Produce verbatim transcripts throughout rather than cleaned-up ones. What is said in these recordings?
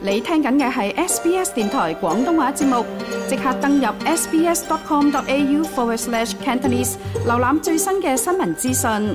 你聽緊嘅係 S B S 電台廣東話節目，即刻登入 sbs.com.au forward slash Cantonese， 瀏覽最新嘅新聞資訊。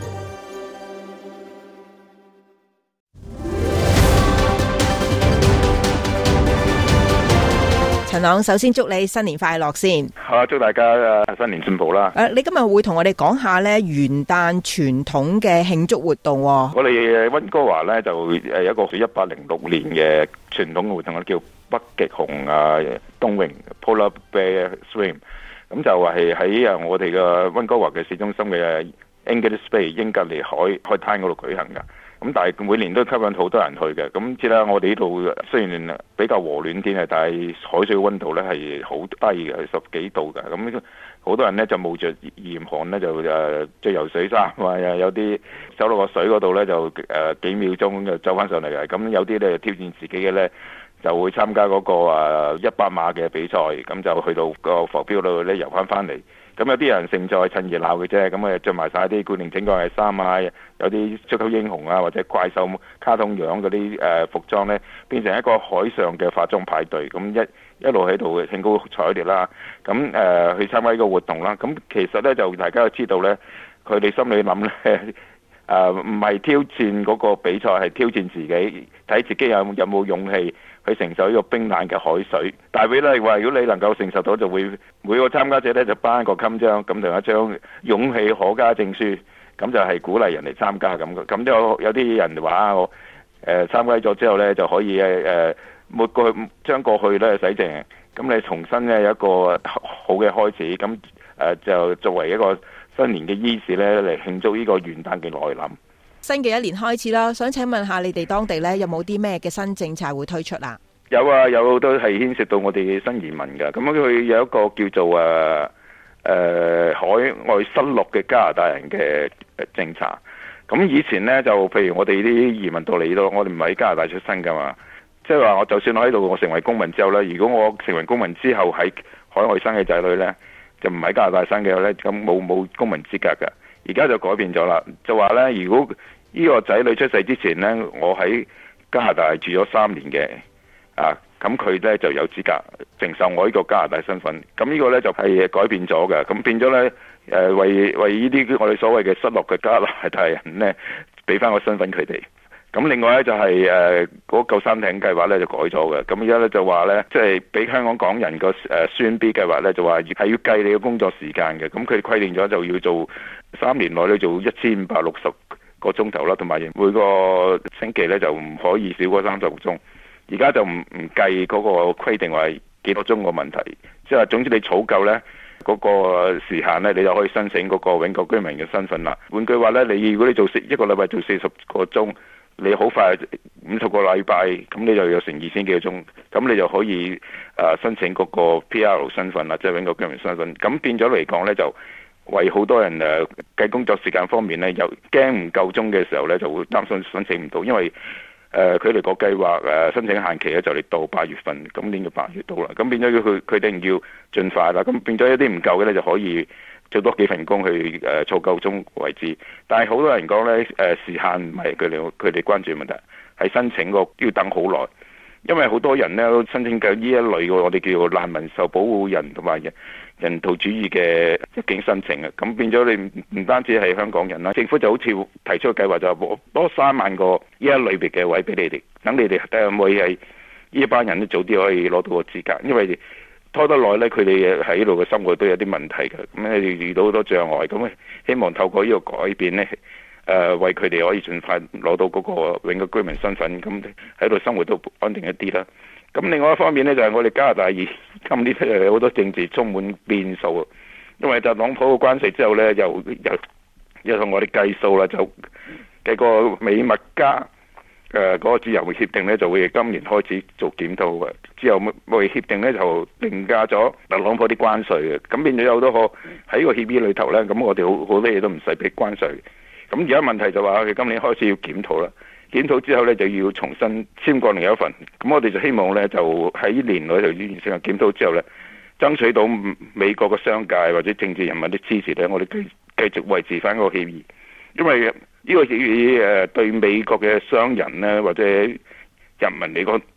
陳朗，首先祝你新年快樂先。 好，祝大家新年進步啦。 誒、啊，你今日會同我哋講下咧元旦傳統嘅慶祝活動、哦。 我哋溫哥華咧就誒有一個一八零六年嘅傳統嘅活動，叫北極熊啊冬泳 Polar Bear Swim。咁就係喺啊我哋嘅溫哥華嘅市中心嘅 Angeles Bay 英格利海海灘嗰度舉行㗎。咁但係每年都吸引好多人去嘅，咁知啦，我哋呢度雖然比較和暖天氣，但係海水嘅溫度咧係好低嘅，係十幾度嘅，咁好多人咧就冒着嚴寒咧就誒著游水衫，話有啲走落個水嗰度咧就誒、呃、幾秒鐘就走翻上嚟嘅，咁有啲咧挑戰自己嘅咧就會參加嗰個誒一百碼嘅比賽，咁就去到個浮標度咧游翻翻嚟。咁有啲人勝在趁熱鬧嘅啫，咁啊著埋晒啲古靈精怪嘅衫啊，有啲足球英雄啊或者怪獸卡通樣嗰啲誒服裝咧，變成一個海上嘅化妝派對，咁一一路喺度興高采烈啦，咁誒、呃、去參加呢個活動啦。咁其實咧就大家都知道咧，佢哋心裏諗咧誒唔係挑戰嗰個比賽，係挑戰自己，睇自己有有冇勇氣去承受呢個冰冷嘅海水。大會咧話，如果你能夠承受到，就會每個參加者咧就頒一個襟章，咁同一張勇氣可嘉證書，咁就係鼓勵人嚟參加咁嘅。咁有有啲人話我誒、呃、參加咗之後咧就可以誒誒抹過去將過去咧洗淨，咁你重新咧有一個好嘅開始，咁誒、呃、就作為一個新年嘅伊始咧嚟慶祝呢個元旦嘅來臨。 新嘅一年開始啦，想請問下你哋當地咧有冇啲咩嘅新政策會推出啊？ 有啊，有都係牽涉到我哋新移民㗎。咁佢有一個叫做誒誒、啊呃、海外新落嘅加拿大人嘅政策。咁以前呢，就譬如我哋啲移民到嚟到，我哋唔係喺加拿大出生㗎嘛。即係話我就算我喺度，我成為公民之後呢，如果我成為公民之後喺海外生嘅仔女呢，就唔喺加拿大生嘅呢，咁冇冇公民資格㗎。而家就改變咗啦，就話呢，如果呢個仔女出世之前呢，我喺加拿大住咗三年嘅，啊，咁佢呢就有資格承受我呢個加拿大身份。咁呢個呢就係改變咗嘅，咁變咗呢，誒為為呢啲我哋所謂嘅失落嘅加拿大人呢，俾翻個身份佢哋。咁另外呢，就係誒嗰救生艇計劃呢就改咗嘅，咁而家呢，就話呢，即係俾香港港人個誒宣 B 計劃呢，就話係要計你嘅工作時間嘅，咁佢規定咗就要做三年內呢做一千五百六十個鐘頭啦，同埋每個星期呢就唔可以少過三十個鐘。而家就唔唔計嗰個規定話幾多鐘個問題，即係總之你儲夠呢嗰個時限呢，你就可以申請嗰個永久居民嘅身份啦。換句話呢，你如果你做一個禮拜做四十個鐘，你好快五十個禮拜，咁你就有成二千幾個鐘，咁你就可以誒、呃、申請嗰個 P R 身份啦，即係永久居民身份。咁變咗嚟講呢，就為好多人誒計工作時間方面呢，又驚唔夠鐘嘅時候呢，就會擔心申請唔到，因為誒佢哋個計劃誒、呃、申請限期咧就嚟到八月份，今年嘅八月到啦，咁變咗佢佢哋要盡快啦，咁變咗一啲唔夠嘅呢，就可以做多幾份工去誒湊夠鐘為止。但係好多人講呢，誒、呃、時限唔係佢哋佢哋關注嘅問題，係申請個要等好耐，因為好多人呢都申請緊呢一類嘅我哋叫做難民受保護人同埋人人道主義嘅入境申請啊，咁變咗你唔單止係香港人啦，政府就好似提出個計劃就係多三萬個呢一類別嘅位俾你哋，等你哋睇下可唔可以係呢一班人都早啲可以攞到個資格，因為拖得耐呢，佢哋喺呢度嘅生活都有啲問題嘅，咁你遇到好多障礙，咁希望透過呢個改變呢，誒、呃、為佢哋可以盡快攞到嗰個永久居民身份，咁喺度生活都安定一啲啦。咁另外一方面呢，就係、是、我哋加拿大而今年咧有好多政治充滿變數，因為特朗普嘅關稅之後呢，又又又同我哋計數啦，就計個美墨加誒嗰個自由協定呢，就會今年開始做檢討嘅。自由貿易協定呢，就定價咗特朗普啲關稅嘅，咁變咗有好多個喺個協議裏頭呢，咁我哋好好多嘢都唔使俾關稅。咁而家問題就話佢今年開始要檢討啦。檢討之後呢，就要重新簽過另一份，咁我哋就希望呢，就喺年內就完成檢討之後呢，爭取到美國嘅商界或者政治人物的支持呢，我哋繼繼續維持翻個協議，因為呢個協議誒對美國嘅商人呢，或者人民嚟講係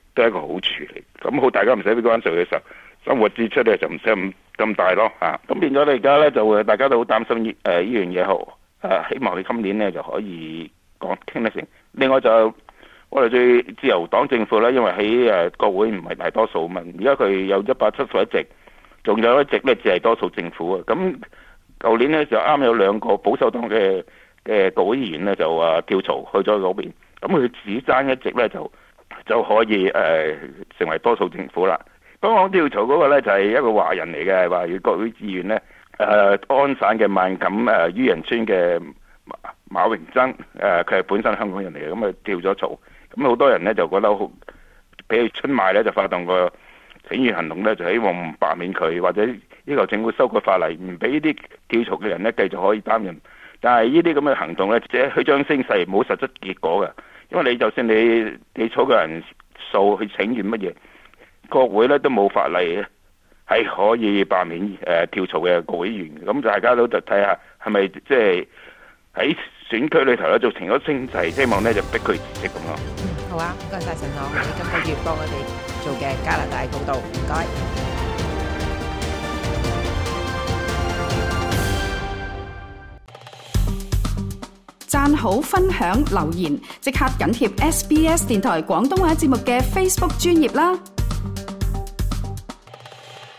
都係一個好處嚟。咁好，大家唔使俾關稅嘅時候，生活支出咧就唔使咁咁大咯嚇。咁變咗你而家咧就大家都好擔心呢誒呢樣嘢好誒，希望你今年咧就可以講傾得成。另外就我哋對自由黨政府咧，因為喺誒國會唔係大多數嘛，而家佢有一百七十一席，仲有一席咧只係多數政府啊。咁舊年咧就啱有兩個保守黨嘅嘅國會議員咧就話跳槽去咗嗰邊，咁佢只爭一席咧就就可以誒、呃、成為多數政府啦。剛剛跳槽嗰個咧就係、是、一個華人嚟嘅，話要國會議員咧誒、呃、安省嘅萬錦誒於仁村嘅馬榮曾誒，佢係本身香港人嚟嘅，咁啊跳咗槽。咁好多人咧就覺得好，俾佢春賣咧就發動個請願行動咧，就希望罷免佢，或者要求政府修改法例，唔俾呢啲跳槽嘅人咧繼續可以擔任。但係呢啲咁嘅行動咧，即係虛張聲勢，冇實質結果嘅。因為你就算你你草個人數去請願乜嘢，國會咧都冇法例係可以罷免誒、呃、跳槽嘅國會議員。咁大家都就睇下係咪即係喺選區裏頭咧做成咗聲勢，希望咧就逼佢辭職咁咯。 嗯，好啊，唔該晒陳朗，你今個月幫我哋做嘅加拿大報道，唔該。 讚好、分享、留言，即刻緊貼 S B S 電台廣東話節目嘅 Facebook 專頁啦！